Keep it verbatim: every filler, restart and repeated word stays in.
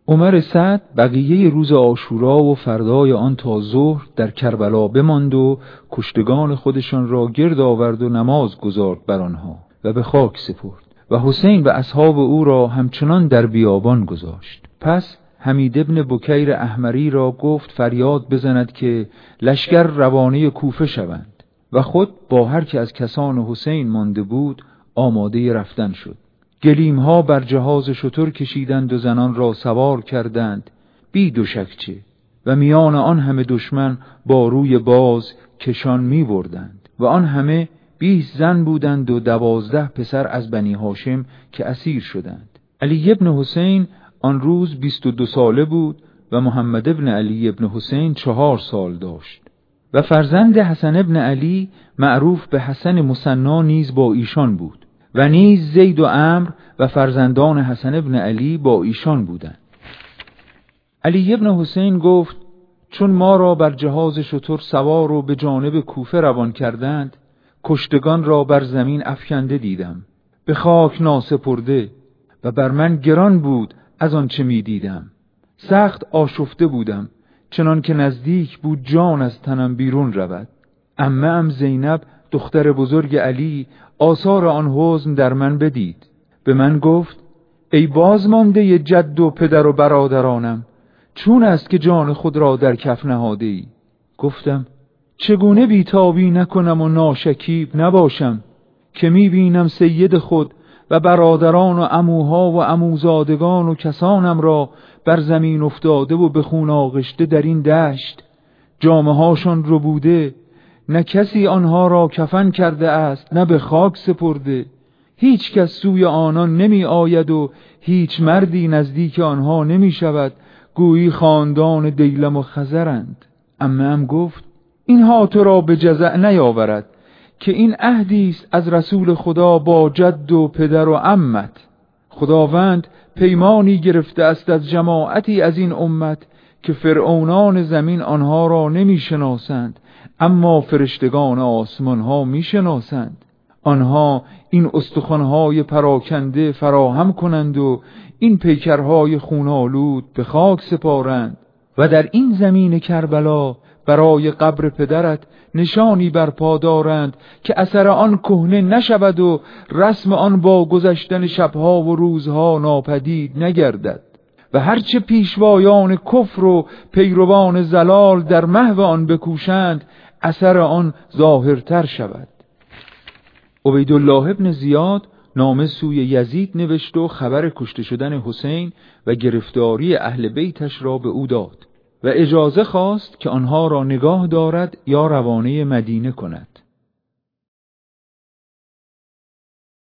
عمر سعد بقیه روز عاشورا و فردای آن تا ظهر در کربلا بماند و کشتگان خودشان را گرد آورد و نماز گزارد بر آنها و به خاک سپرد و حسین و اصحاب او را همچنان در بیابان گذاشت. پس حمید ابن بکیر احمری را گفت فریاد بزند که لشکر روانه کوفه شوند و خود با هر که از کسان حسین مانده بود آماده رفتن شد. گلیم‌ها بر جهاز شتر کشیدند و زنان را سوار کردند بی دوشکچه و میان آن همه دشمن با روی باز کشان می بردند و آن همه بیست زن بودند و دوازده پسر از بنی هاشم که اسیر شدند. علی ابن حسین آن روز بیست و دو ساله بود و محمد ابن علی ابن حسین چهار سال داشت و فرزند حسن ابن علی معروف به حسن مثنا نیز با ایشان بود و نیز زید و عمرو و فرزندان حسن ابن علی با ایشان بودند. علی ابن حسین گفت چون ما را بر جهاز شتر سوار و به جانب کوفه روان کردند کشتگان را بر زمین افکنده دیدم به خاک ناسپرده و بر من گران بود از آن چه می دیدم. سخت آشفته بودم چنان که نزدیک بود جان از تنم بیرون رود. عمه ام زینب دختر بزرگ علی آثار آن حزن در من بدید. به من گفت ای بازمانده جد و پدر و برادرانم چون است که جان خود را در کف نهاده ای؟ گفتم چگونه بیتابی نکنم و ناشکیب نباشم که می بینم سید خود و برادران و عموها و عموزادگان و کسانم را بر زمین افتاده و به خون آغشته در این دشت، جامه هاشان ربوده، نه کسی آنها را کفن کرده است نه به خاک سپرده، هیچ کس سوی آنان نمی آید و هیچ مردی نزدیک آنها نمی شود، گویی خاندان دیلم و خزرند. عمه ام گفت اینها تو را به جزع نیاورد که این عهدی است از رسول خدا با جد و پدر و عمت. خداوند پیمانی گرفته است از جماعتی از این امت که فرعونان زمین آنها را نمی شناسند اما فرشتگان آسمان ها می شناسند. آنها این استخوان‌های پراکنده فراهم کنند و این پیکرهای خونالود به خاک سپارند و در این زمین کربلا برای قبر پدرت نشانی برپا دارند که اثر آن کهنه نشود و رسم آن با گذشتن شبها و روزها ناپدید نگردد و هرچه پیشوایان کفر و پیروان زلال در محو آن بکوشند اثر آن ظاهرتر شود. عبیدالله ابن زیاد نامه سوی یزید نوشت و خبر کشته شدن حسین و گرفتاری اهل بیتش را به او داد و اجازه خواست که آنها را نگاه دارد یا روانه مدینه کند.